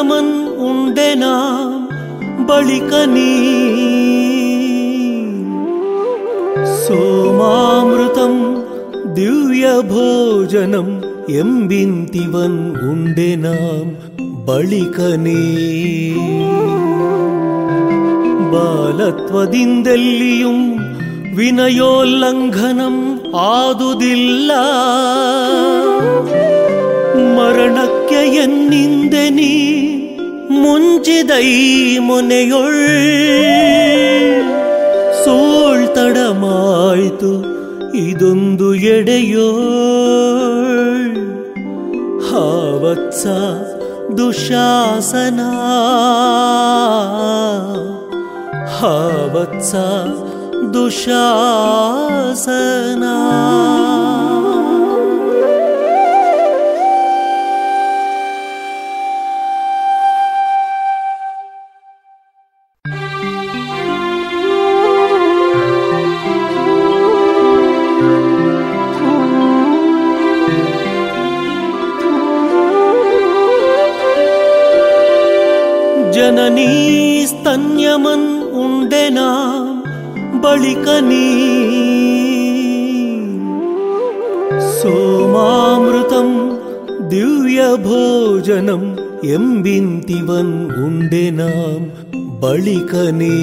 ಸ್ತನ್ಯಮನ್ ಉಂಡೆನಾ ಬಳಿಕ ನೀ ಸೋಮಾಮೃತಂ ದಿವ್ಯ ಭೋಜನಂ ಎಂಬಿಂತಿವನ್ ಉಂಡೆನಾಂ ಬಳಿಕನೇ ಬಾಲತ್ವದಿಂದೆಲ್ಲಿಯೂ ವಿನಯೋಲ್ಲಂಘನಂ ಆದುದಿಲ್ಲ ಮರಣಕ್ಕೆ ಎನ್ನಿಂದೆ ನೀ ಮುಂಚಿದೈ ಮೊನೆಯೊಳ್ ಸೋಳ್ತಡಮಾಯ್ತು ಇದೊಂದು ಎಡೆಯೋಳ್ ಹಾವತ್ಸ ದುಶಾಸನ ಹಾವತ್ಸ ದುಶಾಸನ ಜನನೀ ಸ್ತನ್ಯಮನ್ ಉಂಡೆನಾ ಬಳಿಕ ನೀ ಸೋಮಾಮೃತಂ ದಿವ್ಯ ಭೋಜನಂ ಎಂಬಿಂತಿವನ್ ಉಂಡೆನಾಂ ಬಳಿಕನೇ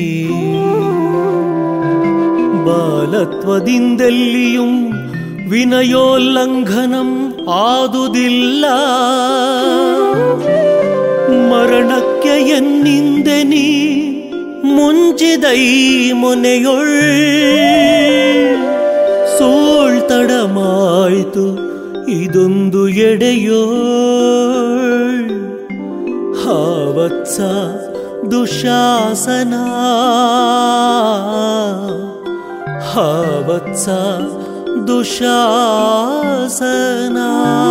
ಬಾಲತ್ವದಿಂದೆಲ್ಲಿಯೂ ವಿನಯೋಲ್ಲಂಘನಂ ಆದುದಿಲ್ಲ ಮರಣಕ್ಕೆ ಎನ್ನಿಂದೆ ನೀ ಮುಂಚಿದೈ ಮೊನೆಯೊಳ್ ಸೋಳ್ತಡಮಾಯ್ತು ಇದೊಂದು ಎಡೆಯೋಳ್ ಹಾವತ್ಸ ದುಶಾಸನ ಹಾವತ್ಸ ದುಶಾಸನ